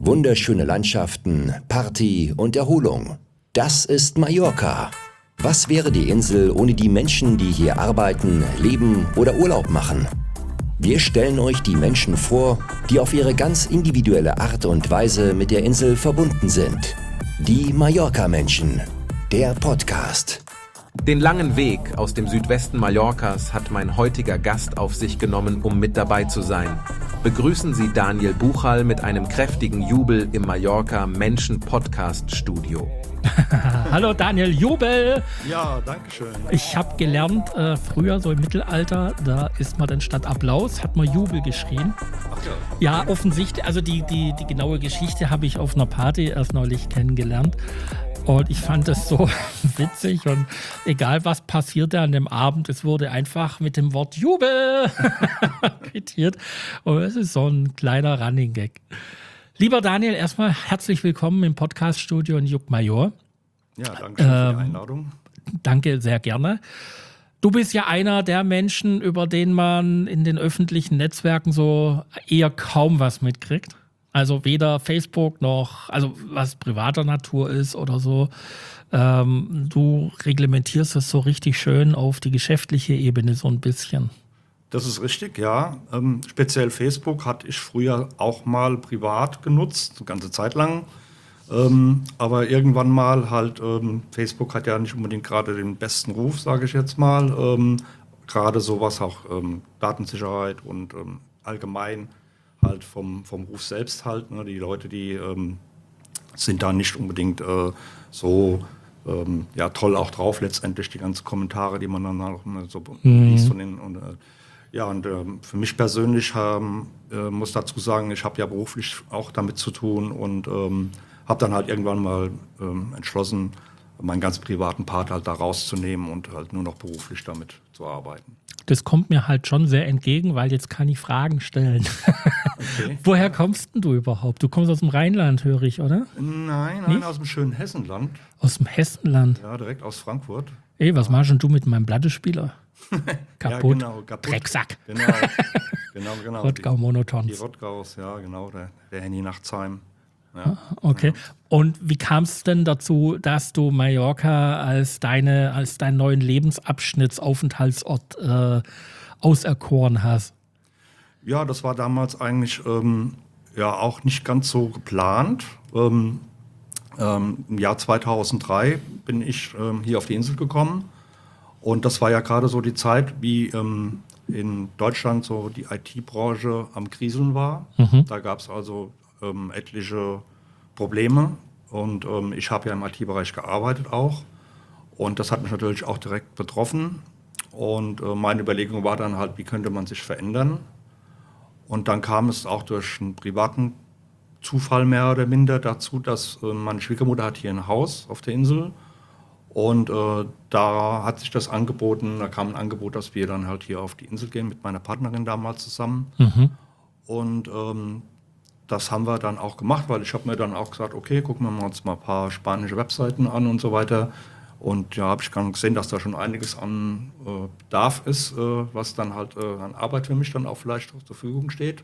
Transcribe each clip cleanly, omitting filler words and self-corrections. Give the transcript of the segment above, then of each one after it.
Wunderschöne Landschaften, Party und Erholung. Das ist Mallorca. Was wäre die Insel ohne die Menschen, die hier arbeiten, leben oder Urlaub machen? Wir stellen euch die Menschen vor, die auf ihre ganz individuelle Art und Weise mit der Insel verbunden sind. Die Mallorca-Menschen. Der Podcast. Den langen Weg aus dem Südwesten Mallorcas hat mein heutiger Gast auf sich genommen, um mit dabei zu sein. Begrüßen Sie Daniel Buchal mit einem kräftigen Jubel im Mallorca Menschen Podcast Studio. Hallo Daniel, Jubel! Ja, danke schön. Ich habe gelernt, früher so im Mittelalter, da ist man dann statt Applaus, hat man Jubel geschrien. Ach ja. Ja, offensichtlich, also die genaue Geschichte habe ich auf einer Party erst neulich kennengelernt. Und ich fand es so witzig und egal was passierte an dem Abend, es wurde einfach mit dem Wort Jubel quittiert. Und es ist so ein kleiner Running Gag. Lieber Daniel, erstmal herzlich willkommen im Podcast-Studio in Llucmajor. Ja, danke schön für die Einladung. Danke, sehr gerne. Du bist ja einer der Menschen, über den man in den öffentlichen Netzwerken so eher kaum was mitkriegt. Also weder Facebook noch, also was privater Natur ist oder so. Du reglementierst es so richtig schön auf die geschäftliche Ebene so ein bisschen. Das ist richtig, ja. Speziell Facebook hatte ich früher auch mal privat genutzt, eine ganze Zeit lang. Aber irgendwann mal halt, Facebook hat ja nicht unbedingt gerade den besten Ruf, sage ich jetzt mal. Gerade sowas auch Datensicherheit und allgemein halt vom Ruf selbst halt. Ne? Die Leute, die sind da nicht unbedingt so toll auch drauf, letztendlich die ganzen Kommentare, die man dann auch so liest von den für mich persönlich muss dazu sagen, ich habe ja beruflich auch damit zu tun und habe dann halt irgendwann mal entschlossen, meinen ganz privaten Part halt da rauszunehmen und halt nur noch beruflich damit zu arbeiten. Das kommt mir halt schon sehr entgegen, weil jetzt kann ich Fragen stellen. Okay. Woher kommst denn du überhaupt? Du kommst aus dem Rheinland, höre ich, oder? Nein, aus dem schönen Hessenland. Aus dem Hessenland? Ja, direkt aus Frankfurt. Ey, was machst denn du mit meinem Blattespieler? Kaputt. Ja, genau, kaputt. Drecksack. Genau. Rottgau Monotons. Die Rottgaus, ja, genau, der Henny Nachtsheim. Ja. Okay. Und wie kam es denn dazu, dass du Mallorca als deinen neuen Lebensabschnittsaufenthaltsort auserkoren hast? Ja, das war damals eigentlich auch nicht ganz so geplant. Im Jahr 2003 bin ich hier auf die Insel gekommen. Und das war ja gerade so die Zeit, wie in Deutschland so die IT-Branche am Kriseln war. Da gab es also etliche Probleme. Und ich habe ja im IT-Bereich gearbeitet auch. Und das hat mich natürlich auch direkt betroffen. Und meine Überlegung war dann halt, wie könnte man sich verändern? Und dann kam es auch durch einen privaten Zufall mehr oder minder dazu, dass meine Schwiegermutter hat hier ein Haus auf der Insel. Und da hat sich das angeboten, da kam ein Angebot, dass wir dann halt hier auf die Insel gehen mit meiner Partnerin damals zusammen. Und das haben wir dann auch gemacht, weil ich habe mir dann auch gesagt, okay, gucken wir uns mal ein paar spanische Webseiten an und so weiter. Und ja, habe ich dann gesehen, dass da schon einiges an Bedarf ist, was dann halt an Arbeit für mich dann auch vielleicht zur Verfügung steht.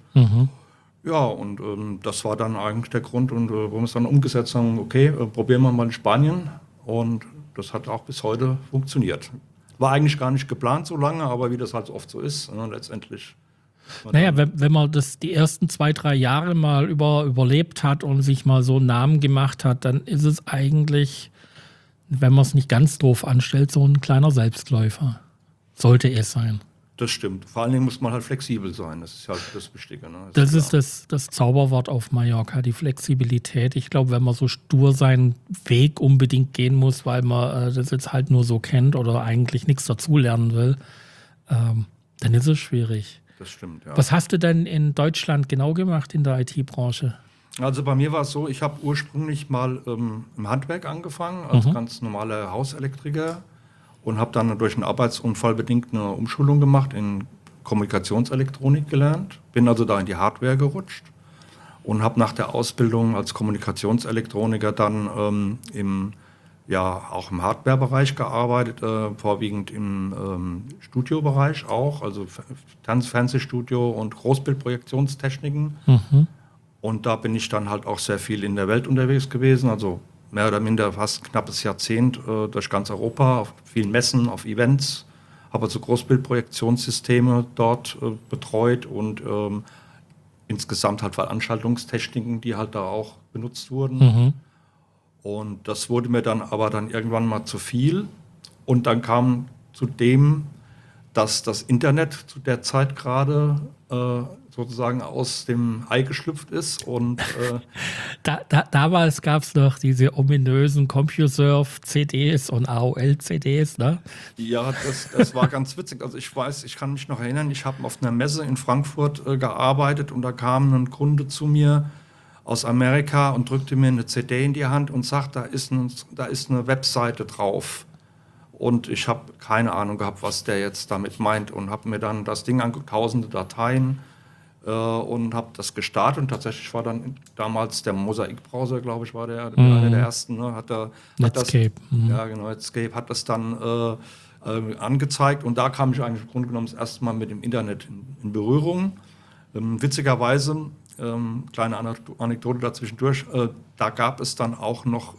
Ja, und das war dann eigentlich der Grund, und wo wir es dann umgesetzt haben, okay, probieren wir mal in Spanien. Und das hat auch bis heute funktioniert. War eigentlich gar nicht geplant so lange, aber wie das halt oft so ist, letztendlich. Naja, wenn man das die ersten 2-3 Jahre mal überlebt hat und sich mal so einen Namen gemacht hat, dann ist es eigentlich, wenn man es nicht ganz doof anstellt, so ein kleiner Selbstläufer. Sollte es sein. Das stimmt. Vor allen Dingen muss man halt flexibel sein. Das ist halt das Wichtige. Ne? Das ist das Zauberwort auf Mallorca, die Flexibilität. Ich glaube, wenn man so stur seinen Weg unbedingt gehen muss, weil man das jetzt halt nur so kennt oder eigentlich nichts dazulernen will, dann ist es schwierig. Das stimmt, ja. Was hast du denn in Deutschland genau gemacht in der IT-Branche? Also bei mir war es so, ich habe ursprünglich mal im Handwerk angefangen, als ganz normaler Hauselektriker, und habe dann durch einen Arbeitsunfall bedingt eine Umschulung gemacht, in Kommunikationselektronik gelernt. Bin also da in die Hardware gerutscht und habe nach der Ausbildung als Kommunikationselektroniker dann auch im Hardware-Bereich gearbeitet, vorwiegend im Studiobereich auch, also Fernsehstudio und Großbildprojektionstechniken. Und da bin ich dann halt auch sehr viel in der Welt unterwegs gewesen, also mehr oder minder fast ein knappes Jahrzehnt durch ganz Europa, auf vielen Messen, auf Events, habe also Großbildprojektionssysteme dort betreut und insgesamt halt Veranstaltungstechniken, die halt da auch benutzt wurden. Und das wurde mir dann aber irgendwann mal zu viel. Und dann kam zu dem, dass das Internet zu der Zeit gerade sozusagen aus dem Ei geschlüpft ist. Und damals gab es noch diese ominösen CompuServe-CDs und AOL-CDs, ne? Ja, das war ganz witzig. Also ich kann mich noch erinnern, ich habe auf einer Messe in Frankfurt gearbeitet und da kam ein Kunde zu mir aus Amerika und drückte mir eine CD in die Hand und sagt, da ist eine Webseite drauf. Und ich habe keine Ahnung gehabt, was der jetzt damit meint und habe mir dann das Ding angeguckt, tausende Dateien und habe das gestartet. Und tatsächlich war dann damals der Mosaik-Browser, glaube ich, war einer der ersten. Ne? Netscape. Ja, genau, Netscape hat das dann angezeigt. Und da kam ich eigentlich im Grunde genommen das erste Mal mit dem Internet in Berührung. Witzigerweise, kleine Anekdote dazwischendurch, da gab es dann auch noch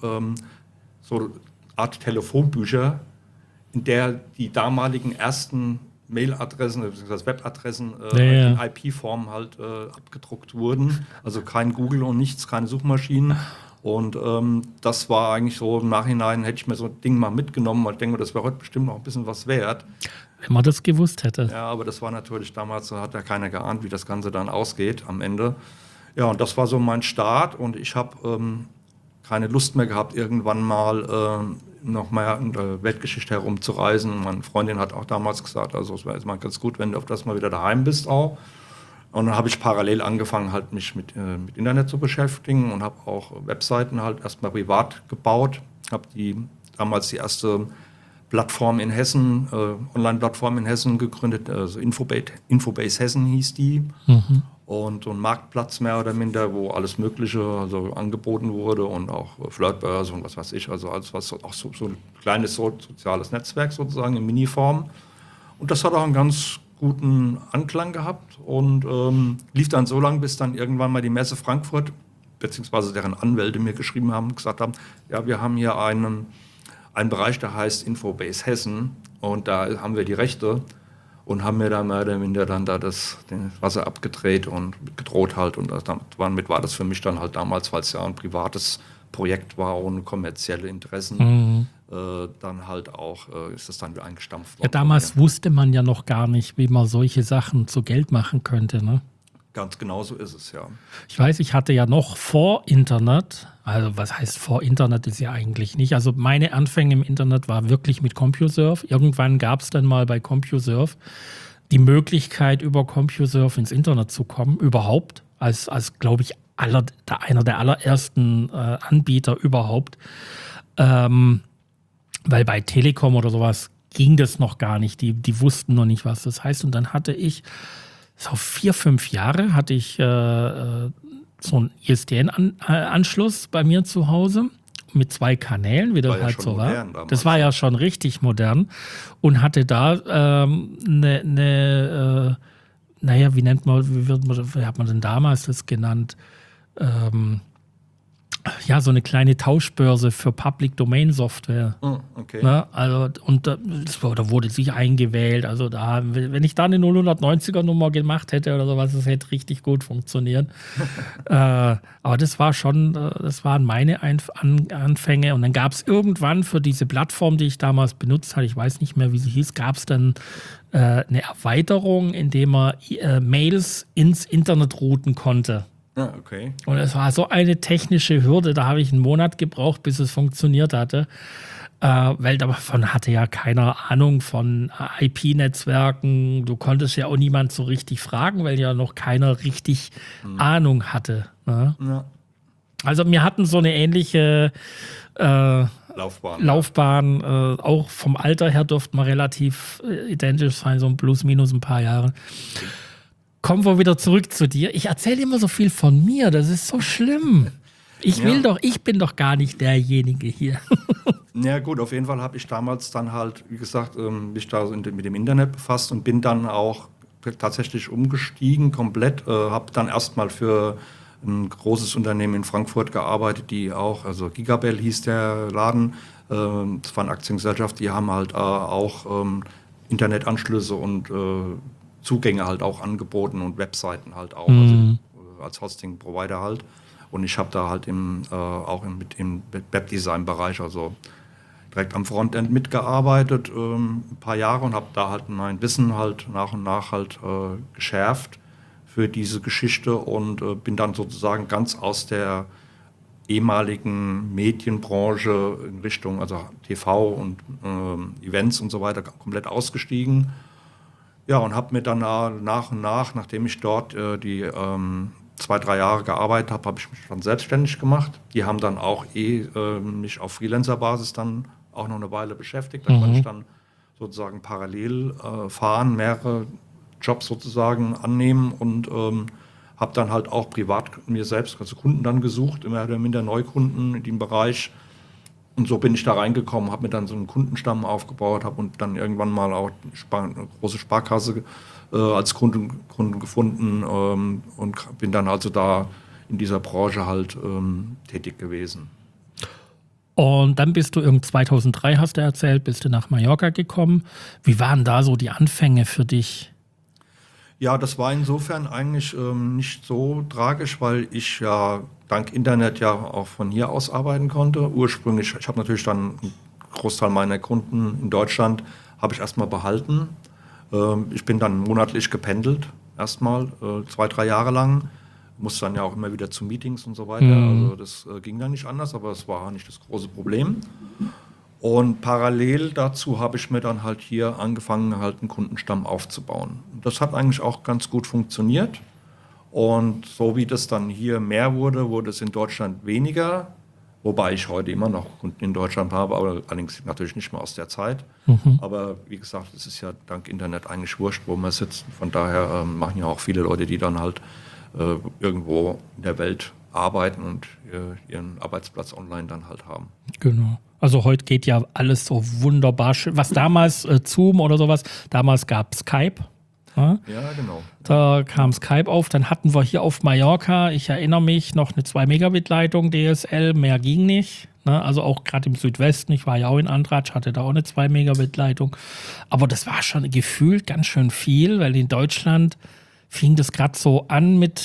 so eine Art Telefonbücher, in der die damaligen ersten Mailadressen bzw. Webadressen in IP-Form halt abgedruckt wurden. Also kein Google und nichts, keine Suchmaschinen. Und das war eigentlich so, im Nachhinein hätte ich mir so ein Ding mal mitgenommen, weil ich denke, das wäre heute bestimmt noch ein bisschen was wert. Wenn man das gewusst hätte. Ja, aber das war natürlich damals, da hat ja keiner geahnt, wie das Ganze dann ausgeht am Ende. Ja, und das war so mein Start und ich habe keine Lust mehr gehabt, irgendwann mal noch mehr in der Weltgeschichte herumzureisen. Meine Freundin hat auch damals gesagt, also es wäre jetzt mal ganz gut, wenn du auf das mal wieder daheim bist auch. Und dann habe ich parallel angefangen, halt mich mit Internet zu beschäftigen und habe auch Webseiten halt erstmal privat gebaut. Habe damals die erste Plattform in Hessen, Online-Plattform in Hessen gegründet, also Infobase Hessen hieß die. Und so ein Marktplatz mehr oder minder, wo alles Mögliche also angeboten wurde und auch Flirtbörse und was weiß ich, also alles, was auch so ein kleines soziales Netzwerk sozusagen in Miniform. Und das hat auch einen ganz guten Anklang gehabt und lief dann so lange, bis dann irgendwann mal die Messe Frankfurt, beziehungsweise deren Anwälte mir geschrieben haben und gesagt haben, ja, wir haben hier einen Bereich, der heißt Infobase Hessen und da haben wir die Rechte. Und haben mir da mehr oder minder dann da das Wasser abgedreht und gedroht halt. Und damit war das für mich dann halt damals, weil es ja ein privates Projekt war, ohne kommerzielle Interessen, dann halt auch, ist das dann wieder eingestampft worden. Ja, damals wusste man ja noch gar nicht, wie man solche Sachen zu Geld machen könnte, ne? Ganz genau so ist es, ja. Ich weiß, ich hatte ja noch vor Internet, also was heißt vor Internet ist ja eigentlich nicht, also meine Anfänge im Internet war wirklich mit CompuServe. Irgendwann gab es dann mal bei CompuServe die Möglichkeit, über CompuServe ins Internet zu kommen, überhaupt, als glaube ich, einer der allerersten Anbieter überhaupt. Weil bei Telekom oder sowas ging das noch gar nicht, die wussten noch nicht, was das heißt. Und dann hatte ich so 4-5 Jahre hatte ich so einen ISDN-Anschluss bei mir zu Hause mit 2 Kanälen, wie das halt so war. Das war ja schon richtig modern und hatte da naja, wie hat man denn damals das genannt? Ja, so eine kleine Tauschbörse für Public Domain Software. Okay. Na, also, und da wurde sich eingewählt. Also wenn ich da eine 090er Nummer gemacht hätte oder sowas, das hätte richtig gut funktioniert. Aber das waren meine Anfänge. Und dann gab es irgendwann für diese Plattform, die ich damals benutzt hatte, ich weiß nicht mehr, wie sie hieß, gab es dann eine Erweiterung, indem man Mails ins Internet routen konnte. Ja, okay. Und es war so eine technische Hürde, da habe ich einen Monat gebraucht, bis es funktioniert hatte. Weil davon hatte ja keiner Ahnung von IP-Netzwerken. Du konntest ja auch niemand so richtig fragen, weil ja noch keiner richtig Ahnung hatte. Ne? Ja. Also wir hatten so eine ähnliche Laufbahn. Auch vom Alter her durften wir relativ identisch sein, so plus minus ein paar Jahre. Kommen wir wieder zurück zu dir. Ich erzähle immer so viel von mir, das ist so schlimm. Ich bin doch gar nicht derjenige hier. Ja gut, auf jeden Fall habe ich damals dann halt, wie gesagt, mich da mit dem Internet befasst und bin dann auch tatsächlich umgestiegen komplett. Habe dann erstmal für ein großes Unternehmen in Frankfurt gearbeitet, die auch, also Gigabell hieß der Laden, das war eine Aktiengesellschaft, die haben halt auch Internetanschlüsse und Zugänge halt auch angeboten und Webseiten halt auch, also als Hosting-Provider halt. Und ich habe da halt auch mit im Webdesign-Bereich, also direkt am Frontend mitgearbeitet, ein paar Jahre und habe da halt mein Wissen halt nach und nach halt geschärft für diese Geschichte und bin dann sozusagen ganz aus der ehemaligen Medienbranche in Richtung, also TV und Events und so weiter, komplett ausgestiegen. Ja, und habe mir dann nach und nach, nachdem ich dort die 2-3 Jahre gearbeitet habe, habe ich mich dann selbstständig gemacht. Die haben dann auch mich auf Freelancer-Basis dann auch noch eine Weile beschäftigt. Da konnte ich dann sozusagen parallel fahren, mehrere Jobs sozusagen annehmen und habe dann halt auch privat mir selbst, also Kunden dann gesucht, immer mit der Neukunden in dem Bereich. Und so bin ich da reingekommen, habe mir dann so einen Kundenstamm aufgebaut, habe und dann irgendwann mal auch eine große Sparkasse als Kunden gefunden und bin dann also da in dieser Branche halt tätig gewesen. Und dann bist du 2003, hast du erzählt, bist du nach Mallorca gekommen. Wie waren da so die Anfänge für dich? Ja, das war insofern eigentlich nicht so tragisch, weil ich ja dank Internet ja auch von hier aus arbeiten konnte. Ursprünglich, ich habe natürlich dann einen Großteil meiner Kunden in Deutschland, habe ich erstmal behalten. Ich bin dann monatlich gependelt, erstmal 2-3 Jahre lang. Musste dann ja auch immer wieder zu Meetings und so weiter. Also das ging dann nicht anders, aber es war nicht das große Problem. Und parallel dazu habe ich mir dann halt hier angefangen, halt einen Kundenstamm aufzubauen. Das hat eigentlich auch ganz gut funktioniert. Und so wie das dann hier mehr wurde, wurde es in Deutschland weniger. Wobei ich heute immer noch Kunden in Deutschland habe, aber allerdings natürlich nicht mehr aus der Zeit. Aber wie gesagt, es ist ja dank Internet eigentlich wurscht, wo man sitzt. Von daher machen ja auch viele Leute, die dann halt irgendwo in der Welt arbeiten und ihren Arbeitsplatz online dann halt haben. Genau. Also heute geht ja alles so wunderbar schön. Was damals Zoom oder sowas, damals gab Skype. Ja, genau. Da kam Skype auf, dann hatten wir hier auf Mallorca, ich erinnere mich, noch eine 2-Megabit-Leitung DSL, mehr ging nicht. Ne? Also auch gerade im Südwesten, ich war ja auch in Andratsch, hatte da auch eine 2-Megabit-Leitung. Aber das war schon gefühlt ganz schön viel, weil in Deutschland fing das gerade so an mit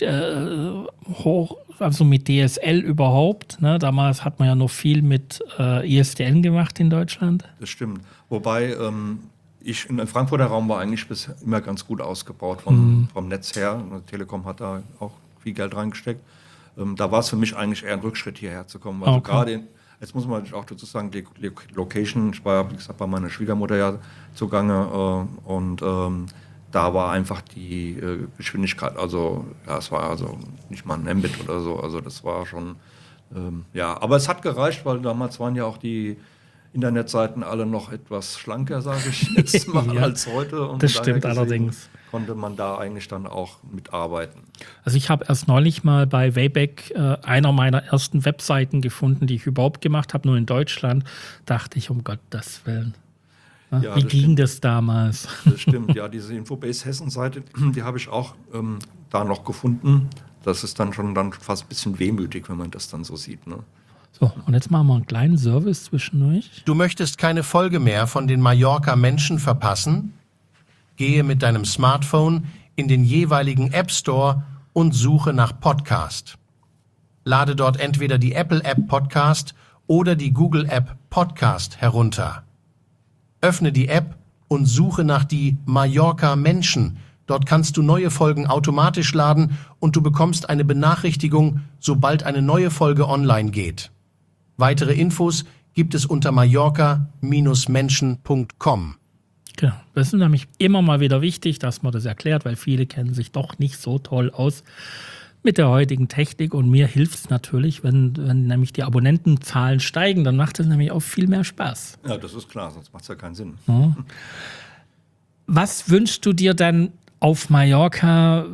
DSL überhaupt. Ne? Damals hat man ja noch viel mit ISDN gemacht in Deutschland. Das stimmt. Wobei im Frankfurter Raum war eigentlich bisher immer ganz gut ausgebaut vom Netz her. Die Telekom hat da auch viel Geld reingesteckt. Da war es für mich eigentlich eher ein Rückschritt, hierher zu kommen. Also gerade, jetzt muss man auch dazu sagen, die Location, ich war, wie gesagt, bei meiner Schwiegermutter ja zugange und da war einfach die Geschwindigkeit, also ja, es war also nicht mal ein Mbit oder so, also das war schon, aber es hat gereicht, weil damals waren ja auch die Internetseiten alle noch etwas schlanker, sage ich jetzt mal, als heute. Und das stimmt allerdings. Konnte man da eigentlich dann auch mitarbeiten. Also ich habe erst neulich mal bei Wayback einer meiner ersten Webseiten gefunden, die ich überhaupt gemacht habe, nur in Deutschland. Dachte ich, um Gottes Willen. Ja, wie ging das damals? Das stimmt, ja, diese Infobase Hessen-Seite, die habe ich auch da noch gefunden. Das ist dann schon fast ein bisschen wehmütig, wenn man das dann so sieht, ne? So, und jetzt machen wir einen kleinen Service zwischendurch. Du möchtest keine Folge mehr von den Mallorca-Menschen verpassen? Gehe mit deinem Smartphone in den jeweiligen App Store und suche nach Podcast. Lade dort entweder die Apple-App Podcast oder die Google-App Podcast herunter. Öffne die App und suche nach die Mallorca-Menschen. Dort kannst du neue Folgen automatisch laden und du bekommst eine Benachrichtigung, sobald eine neue Folge online geht. Weitere Infos gibt es unter mallorca-menschen.com. Genau, das ist nämlich immer mal wieder wichtig, dass man das erklärt, weil viele kennen sich doch nicht so toll aus mit der heutigen Technik und mir hilft es natürlich, wenn nämlich die Abonnentenzahlen steigen, dann macht es nämlich auch viel mehr Spaß. Ja, das ist klar, sonst macht es ja keinen Sinn. Ja. Was wünschst du dir dann auf Mallorca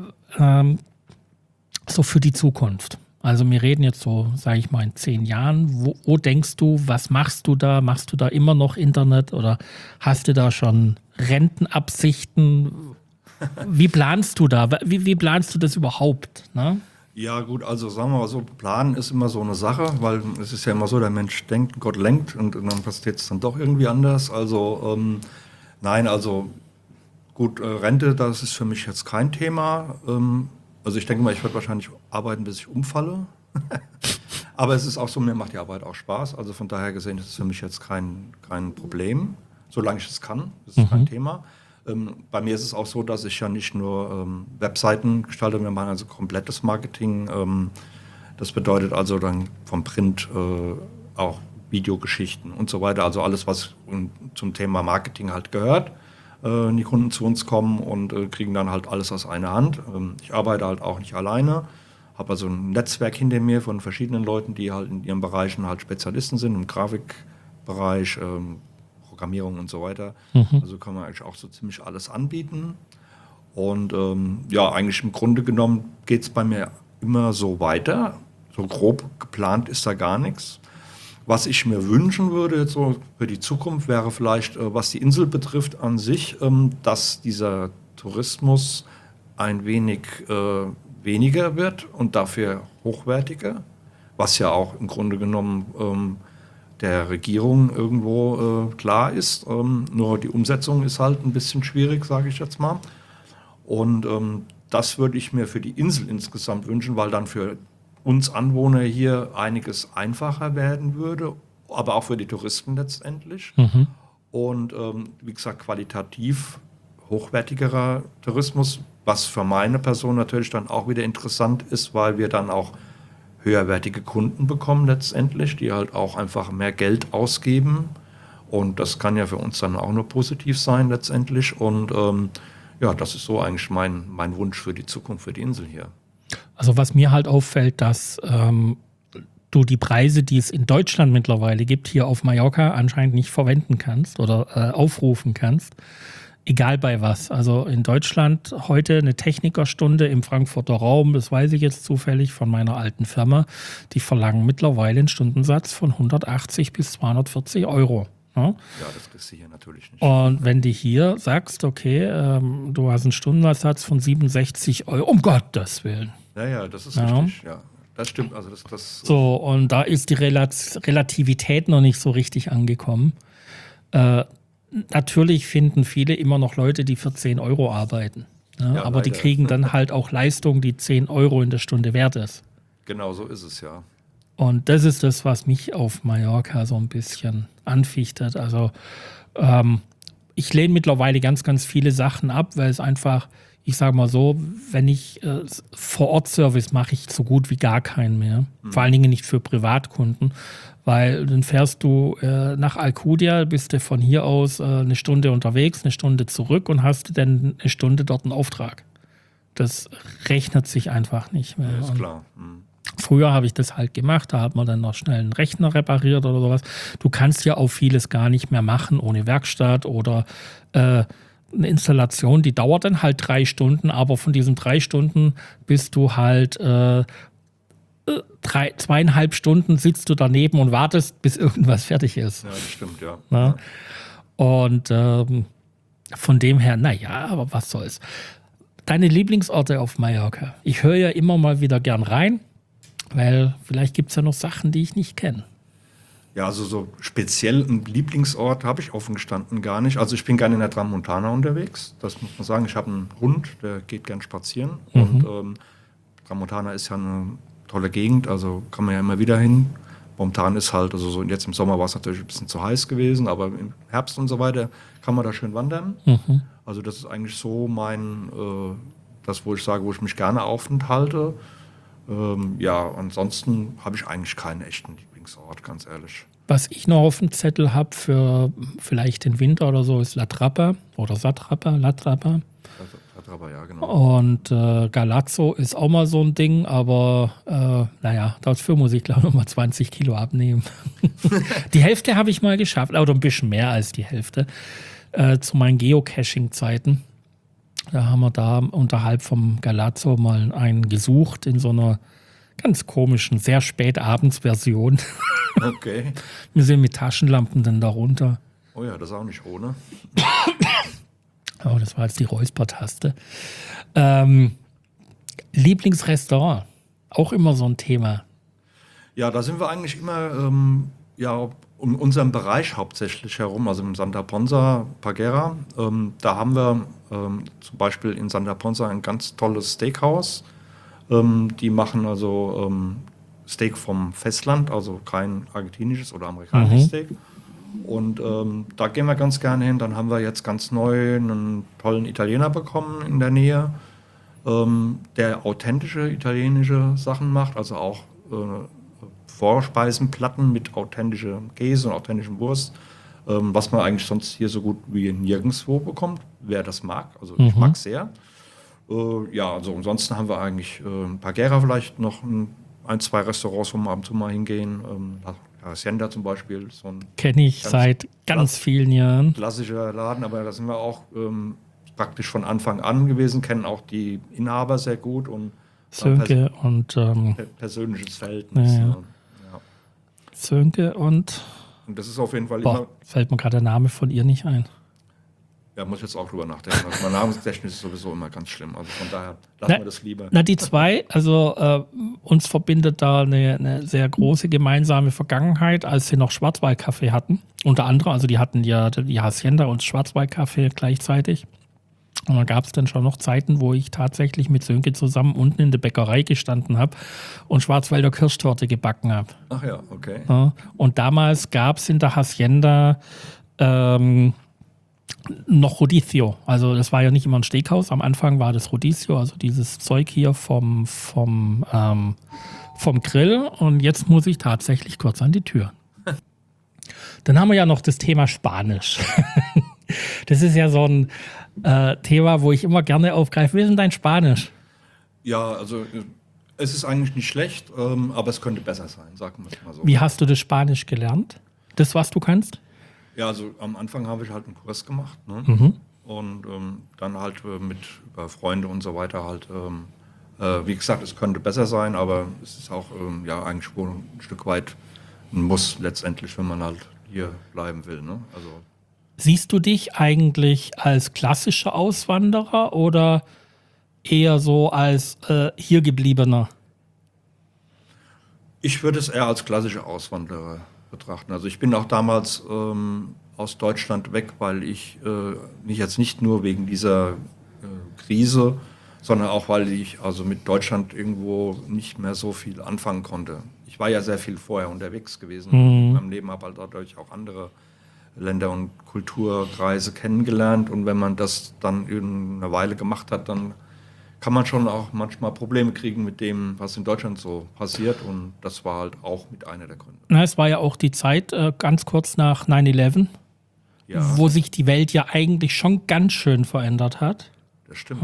so für die Zukunft? Also wir reden jetzt so, sage ich mal, in 10 Jahren. Wo denkst du, was machst du da? Machst du da immer noch Internet oder hast du da schon Rentenabsichten? Wie planst du da? Wie planst du das überhaupt? Ne? Ja gut, also sagen wir mal so, planen ist immer so eine Sache, weil es ist ja immer so, der Mensch denkt, Gott lenkt und dann passiert es dann doch irgendwie anders. Also nein, also gut, Rente, das ist für mich jetzt kein Thema. Also ich denke mal, ich werde wahrscheinlich arbeiten, bis ich umfalle. Aber es ist auch so, mir macht die Arbeit auch Spaß. Also von daher gesehen ist es für mich jetzt kein Problem, solange ich es kann. Das ist kein Thema. Bei mir ist es auch so, dass ich ja nicht nur Webseiten gestalte, wir machen also komplettes Marketing. Das bedeutet also dann vom Print auch Videogeschichten und so weiter. Also alles, was zum Thema Marketing halt gehört. Die Kunden zu uns kommen und kriegen dann halt alles aus einer Hand. Ich arbeite halt auch nicht alleine. Habe also ein Netzwerk hinter mir von verschiedenen Leuten, die halt in ihren Bereichen halt Spezialisten sind, im Grafikbereich, Programmierung und so weiter. Also kann man eigentlich auch so ziemlich alles anbieten. Und ja, eigentlich im Grunde genommen geht es bei mir immer so weiter. So grob geplant ist da gar nichts. Was ich mir wünschen würde jetzt so für die Zukunft wäre vielleicht, was die Insel betrifft an sich, dass dieser Tourismus ein wenig weniger wird und dafür hochwertiger, was ja auch im Grunde genommen der Regierung irgendwo klar ist. Nur die Umsetzung ist halt ein bisschen schwierig, sage ich jetzt mal. Und das würde ich mir für die Insel insgesamt wünschen, weil dann für uns Anwohner hier einiges einfacher werden würde, aber auch für die Touristen letztendlich. Und wie gesagt, qualitativ hochwertigerer Tourismus, was für meine Person natürlich dann auch wieder interessant ist, weil wir dann auch höherwertige Kunden bekommen letztendlich, die halt auch einfach mehr Geld ausgeben. Und das kann ja für uns dann auch nur positiv sein letztendlich. Und ja, das ist so eigentlich mein Wunsch für die Zukunft, für die Insel hier. Also was mir halt auffällt, dass du die Preise, die es in Deutschland mittlerweile gibt, hier auf Mallorca anscheinend nicht verwenden kannst oder aufrufen kannst. Egal bei was. Also in Deutschland heute eine Technikerstunde im Frankfurter Raum, das weiß ich jetzt zufällig von meiner alten Firma, die verlangen mittlerweile einen Stundensatz von 180 bis 240 Euro. Ja, das kriegst du hier natürlich nicht. Und wenn du hier sagst, okay, du hast einen Stundensatz von 67 Euro, um Gottes Willen. Ja, das ist richtig, ja. Das stimmt. Also das so, und da ist die Relativität noch nicht so richtig angekommen. Natürlich finden viele immer noch Leute, die für 10 Euro arbeiten. Ja, aber die kriegen dann halt auch Leistung, die 10 Euro in der Stunde wert ist. Genau, so ist es, ja. Und das ist das, was mich auf Mallorca so ein bisschen anfichtet. Also ich lehne mittlerweile ganz, ganz viele Sachen ab, weil es einfach, ich sage mal so, wenn ich Vor-Ort-Service mache ich so gut wie gar keinen mehr. Vor allen Dingen nicht für Privatkunden. Weil dann fährst du nach Alcudia, bist du von hier aus eine Stunde unterwegs, eine Stunde zurück und hast dann eine Stunde dort einen Auftrag. Das rechnet sich einfach nicht mehr. Ja, ist klar. Früher habe ich das halt gemacht, da hat man dann noch schnell einen Rechner repariert oder sowas. Du kannst ja auch vieles gar nicht mehr machen ohne Werkstatt oder eine Installation, die dauert dann halt 3 Stunden, aber von diesen 3 Stunden bist du halt 2,5 Stunden sitzt du daneben und wartest, bis irgendwas fertig ist. Ja, das stimmt, ja. Na? Und von dem her, naja, aber was soll's. Deine Lieblingsorte auf Mallorca? Ich höre ja immer mal wieder gern rein, weil vielleicht gibt es ja noch Sachen, die ich nicht kenne. Ja, also so speziell einen Lieblingsort habe ich offen gestanden gar nicht. Also ich bin gerne in der Tramontana unterwegs, das muss man sagen. Ich habe einen Hund, der geht gern spazieren. Und Tramontana ist ja eine tolle Gegend, also kann man ja immer wieder hin. Momentan ist halt, also so jetzt im Sommer war es natürlich ein bisschen zu heiß gewesen, aber im Herbst und so weiter kann man da schön wandern. Also das ist eigentlich so das, wo ich sage, wo ich mich gerne aufenthalte. Ja, ansonsten habe ich eigentlich keinen echten Lieblingsort, ganz ehrlich. Was ich noch auf dem Zettel habe für vielleicht den Winter oder so, ist La Trapa oder Satrapa, La Trapa. Aber ja, genau. Und Galazzo ist auch mal so ein Ding, aber naja, dafür muss ich glaube ich noch mal 20 Kilo abnehmen. Die Hälfte habe ich mal geschafft, oder ein bisschen mehr als die Hälfte, zu meinen Geocaching-Zeiten. Da haben wir da unterhalb vom Galazzo mal einen gesucht in so einer ganz komischen, sehr spät abends Version. Okay. Wir sind mit Taschenlampen dann da runter. Oh ja, das ist auch nicht ohne. Oh, das war jetzt die Räuspertaste. Lieblingsrestaurant? auch immer so ein Thema. Ja, da sind wir eigentlich immer um unseren Bereich hauptsächlich herum, also im Santa Ponsa Pagera. Da haben wir zum Beispiel in Santa Ponsa ein ganz tolles Steakhouse. Die machen also Steak vom Festland, also kein argentinisches oder amerikanisches Steak. Und da gehen wir ganz gerne hin. Dann haben wir jetzt ganz neu einen tollen Italiener bekommen in der Nähe, der authentische italienische Sachen macht, also auch Vorspeisenplatten mit authentischem Käse und authentischem Wurst, was man eigentlich sonst hier so gut wie nirgendwo bekommt, wer das mag. Also ich mag es sehr. Also ansonsten haben wir eigentlich Pagera vielleicht noch ein, zwei Restaurants, wo wir ab und zu mal hingehen. Hacienda zum Beispiel. So ein Kenne ich seit ganz vielen Jahren. Klassischer Laden, aber da sind wir auch praktisch von Anfang an gewesen, kennen auch die Inhaber sehr gut und Sönke und persönliches Verhältnis. Ja. Sönke und das ist auf jeden Fall immer. Fällt mir gerade der Name von ihr nicht ein. Ja, muss ich jetzt auch drüber nachdenken. Also mein Namensgedächtnis ist sowieso immer ganz schlimm. Also von daher lassen wir das lieber. Die zwei, also uns verbindet da eine sehr große gemeinsame Vergangenheit, als sie noch Schwarzwaldkaffee hatten. Unter anderem, also die hatten ja die Hacienda und Schwarzwaldkaffee gleichzeitig. Und dann gab es dann schon noch Zeiten, wo ich tatsächlich mit Sönke zusammen unten in der Bäckerei gestanden habe und Schwarzwälder Kirschtorte gebacken habe. Ach ja, okay. Ja, und damals gab es in der Hacienda noch Rodizio. Also das war ja nicht immer ein Steakhouse. Am Anfang war das Rodizio, also dieses Zeug hier vom Grill. Und jetzt muss ich tatsächlich kurz an die Tür. Dann haben wir ja noch das Thema Spanisch. Das ist ja so ein Thema, wo ich immer gerne aufgreife. Wie ist denn dein Spanisch? Ja, also es ist eigentlich nicht schlecht, aber es könnte besser sein, sagen wir es mal so. Wie hast du das Spanisch gelernt? Das, was du kannst? Ja, also am Anfang habe ich halt einen Kurs gemacht, ne? Und dann halt über Freunde und so weiter halt, wie gesagt, es könnte besser sein, aber es ist auch eigentlich wohl ein Stück weit ein Muss letztendlich, wenn man halt hier bleiben will, ne? Also siehst du dich eigentlich als klassischer Auswanderer oder eher so als Hiergebliebener? Ich würde es eher als klassischer Auswanderer betrachten. Also ich bin auch damals aus Deutschland weg, weil ich jetzt nicht nur wegen dieser Krise, sondern auch, weil ich also mit Deutschland irgendwo nicht mehr so viel anfangen konnte. Ich war ja sehr viel vorher unterwegs gewesen. In meinem Leben habe halt dadurch auch andere Länder und Kulturkreise kennengelernt. Und wenn man das dann in einer Weile gemacht hat, dann kann man schon auch manchmal Probleme kriegen mit dem, was in Deutschland so passiert. Und das war halt auch mit einer der Gründe. Na, es war ja auch die Zeit ganz kurz nach 9/11, wo sich die Welt ja eigentlich schon ganz schön verändert hat. Das stimmt,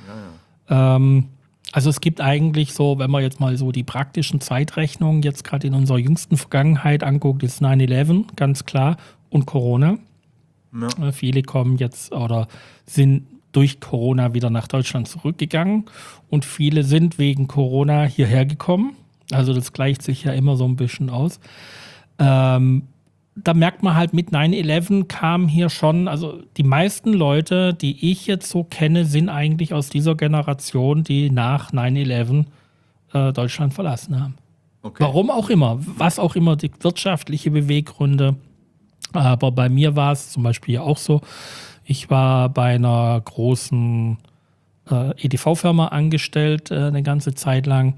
Also es gibt eigentlich so, wenn man jetzt mal so die praktischen Zeitrechnungen jetzt gerade in unserer jüngsten Vergangenheit anguckt, ist 9/11, ganz klar, und Corona. Ja. Viele kommen jetzt oder sind durch Corona wieder nach Deutschland zurückgegangen und viele sind wegen Corona hierher gekommen. Also das gleicht sich ja immer so ein bisschen aus. Da merkt man halt, mit 9/11 kam hier schon, also die meisten Leute, die ich jetzt so kenne, sind eigentlich aus dieser Generation, die nach 9/11 Deutschland verlassen haben. Okay. Warum auch immer, was auch immer die wirtschaftliche Beweggründe. Aber bei mir war es zum Beispiel ja auch so, ich war bei einer großen EDV-Firma angestellt eine ganze Zeit lang.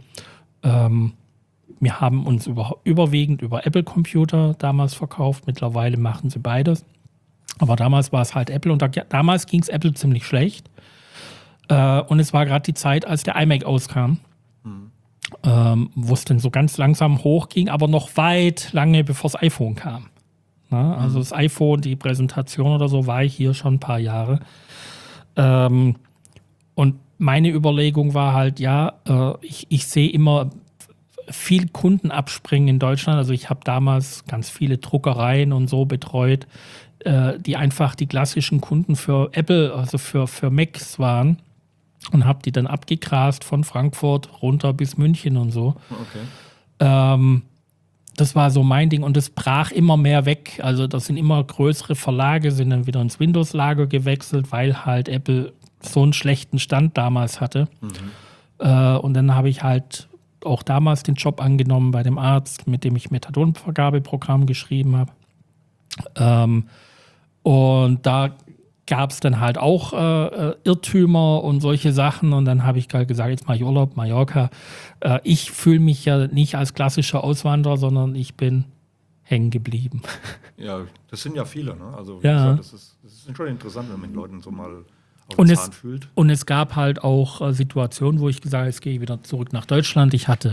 Wir haben uns überwiegend über Apple-Computer damals verkauft. Mittlerweile machen sie beides. Aber damals war es halt Apple und damals ging es Apple ziemlich schlecht. Und es war gerade die Zeit, als der iMac auskam, wo es dann so ganz langsam hochging, aber noch weit lange bevor das iPhone kam. Na, also das iPhone, die Präsentation oder so, war ich hier schon ein paar Jahre. Und meine Überlegung war halt, ich sehe immer viel Kunden abspringen in Deutschland. Also ich habe damals ganz viele Druckereien und so betreut, die einfach die klassischen Kunden für Apple, also für Macs waren, und habe die dann abgegrast von Frankfurt runter bis München und so. Okay. Das war so mein Ding und es brach immer mehr weg. Also das sind immer größere Verlage, sind dann wieder ins Windows-Lager gewechselt, weil halt Apple so einen schlechten Stand damals hatte. Und dann habe ich halt auch damals den Job angenommen bei dem Arzt, mit dem ich Methadonvergabeprogramm geschrieben habe. Und da gab es dann halt auch Irrtümer und solche Sachen. Und dann habe ich halt gesagt, jetzt mache ich Urlaub, Mallorca. Ich fühle mich ja nicht als klassischer Auswanderer, sondern ich bin hängen geblieben. Ja, das sind ja viele. Ne? Also Ja. das ist schon interessant, wenn man den Leuten so mal auf den Zahn fühlt. Und es gab halt auch Situationen, wo ich gesagt habe, jetzt gehe ich wieder zurück nach Deutschland. Ich hatte,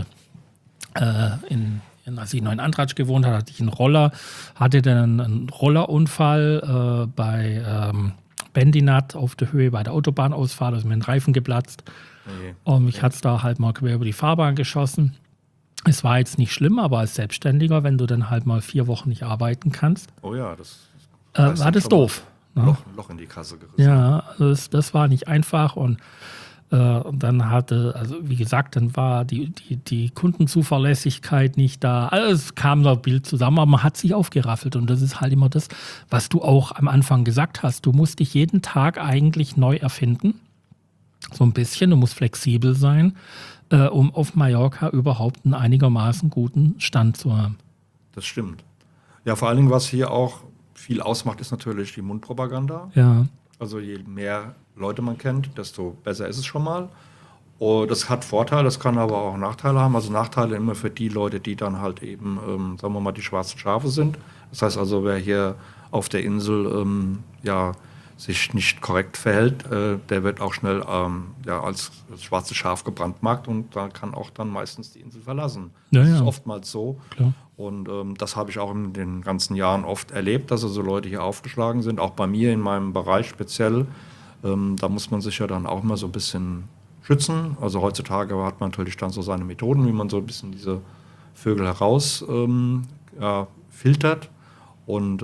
als ich noch in Andratsch gewohnt habe, hatte ich einen Roller, hatte dann einen Rollerunfall bei Bendinat auf der Höhe bei der Autobahnausfahrt, da ist mir ein Reifen geplatzt. Nee. Und mich hat es da halt mal quer über die Fahrbahn geschossen. Es war jetzt nicht schlimm, aber als Selbstständiger, wenn du dann halt mal 4 Wochen nicht arbeiten kannst, Oh ja, das war das doof. Ne? Loch in die Kasse gerissen. Ja, also das war nicht einfach und dann hatte, also wie gesagt, dann war die Kundenzuverlässigkeit nicht da. Also es kam da Bild zusammen, aber man hat sich aufgeraffelt und das ist halt immer das, was du auch am Anfang gesagt hast. Du musst dich jeden Tag eigentlich neu erfinden, so ein bisschen, du musst flexibel sein, um auf Mallorca überhaupt einen einigermaßen guten Stand zu haben. Das stimmt. Ja, vor allen Dingen, was hier auch viel ausmacht, ist natürlich die Mundpropaganda. Ja, Also je mehr Leute man kennt, desto besser ist es schon mal. Und das hat Vorteile, das kann aber auch Nachteile haben. Also Nachteile immer für die Leute, die dann halt eben, sagen wir mal, die schwarzen Schafe sind. Das heißt also, wer hier auf der Insel sich nicht korrekt verhält, der wird auch schnell als schwarzes Schaf gebrandmarkt und da kann auch dann meistens die Insel verlassen. Ja, Das ja. ist oftmals so. Klar. Und das habe ich auch in den ganzen Jahren oft erlebt, dass also Leute hier aufgeschlagen sind, auch bei mir in meinem Bereich speziell. Da muss man sich ja dann auch mal so ein bisschen schützen. Also heutzutage hat man natürlich dann so seine Methoden, wie man so ein bisschen diese Vögel heraus filtert. Und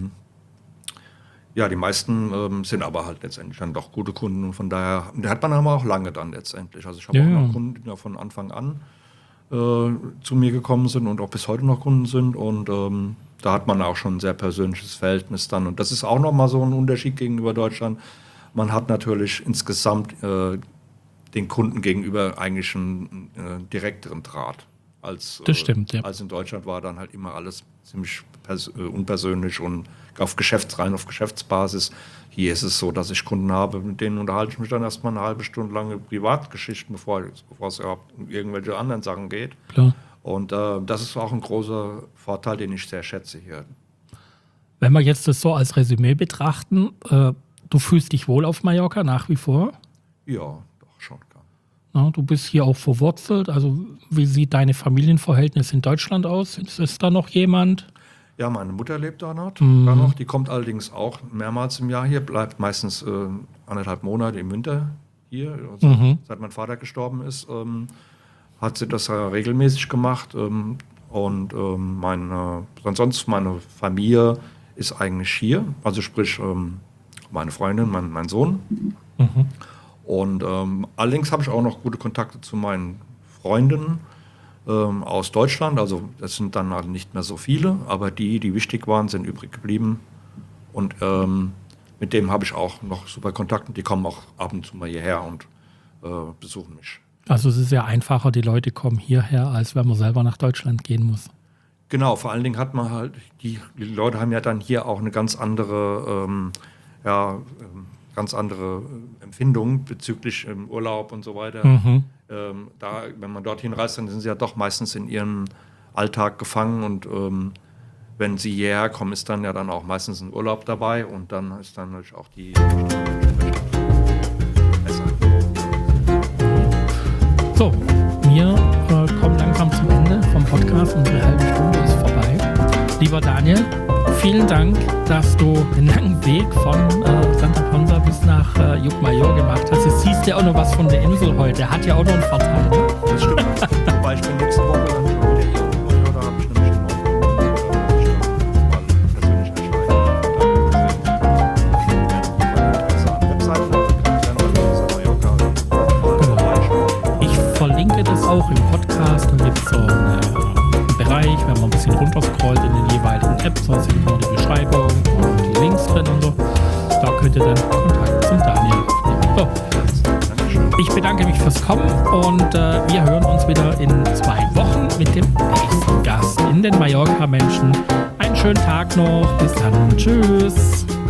die meisten sind aber halt letztendlich dann doch gute Kunden und von daher, die hat man aber auch lange dann letztendlich. Also ich habe auch noch Kunden, die da von Anfang an zu mir gekommen sind und auch bis heute noch Kunden sind und da hat man auch schon ein sehr persönliches Verhältnis dann und das ist auch nochmal so ein Unterschied gegenüber Deutschland. Man hat natürlich insgesamt den Kunden gegenüber eigentlich einen direkteren Draht. Als in Deutschland war dann halt immer alles ziemlich unpersönlich und auf Geschäftsbasis. Hier ist es so, dass ich Kunden habe, mit denen unterhalte ich mich dann erstmal eine halbe Stunde lange Privatgeschichten, bevor es überhaupt um irgendwelche anderen Sachen geht. Klar. Und das ist auch ein großer Vorteil, den ich sehr schätze hier. Wenn wir jetzt das so als Resümee betrachten, du fühlst dich wohl auf Mallorca nach wie vor? Ja, doch schon. Na, du bist hier auch verwurzelt. Also wie sieht deine Familienverhältnis in Deutschland aus? Ist da noch jemand? Ja, meine Mutter lebt da noch. Die kommt allerdings auch mehrmals im Jahr hier, bleibt meistens 1,5 Monate im Winter hier. Also, seit mein Vater gestorben ist, hat sie das regelmäßig gemacht. Ansonsten meine Familie ist eigentlich hier. Also sprich meine Freundin, mein Sohn. Und allerdings habe ich auch noch gute Kontakte zu meinen Freunden aus Deutschland. Also das sind dann halt nicht mehr so viele, aber die wichtig waren, sind übrig geblieben. Und mit dem habe ich auch noch super Kontakte. Die kommen auch ab und zu mal hierher und besuchen mich. Also es ist ja einfacher, die Leute kommen hierher, als wenn man selber nach Deutschland gehen muss. Genau, vor allen Dingen hat man halt, die Leute haben ja dann hier auch eine ganz andere Empfindung bezüglich Urlaub und so weiter. Wenn man dorthin reist, dann sind sie ja doch meistens in ihrem Alltag gefangen und wenn sie hierher kommen, ist dann ja dann auch meistens ein Urlaub dabei und dann ist dann natürlich auch die besser. So, wir kommen langsam zum Ende vom Podcast. Unsere halbe Stunde ist vorbei. Lieber Daniel, vielen Dank, dass du den langen Weg von Santa Ponsa bis nach Llucmajor gemacht hast. Jetzt siehst du ja auch noch was von der Insel heute. Hat ja auch noch einen Vorteil. Ne? Das stimmt. Wobei ich bin nächste Woche dann schon wieder hier in Llucmajor, da habe ich nämlich einen neuen mal persönlich Ich verlinke das auch im Podcast. Da gibt es so einen Bereich, wenn man ein bisschen runterscrollt in den jeweiligen Apps, da sind nur die Beschreibung und die Links drin und so. Da könnt ihr dann Kontakt zum Daniel aufnehmen. So. Ich bedanke mich fürs Kommen. kommen und wir hören uns wieder in 2 Wochen mit dem nächsten Gast in den Mallorca-Menschen. Einen schönen Tag noch. Bis dann. Tschüss.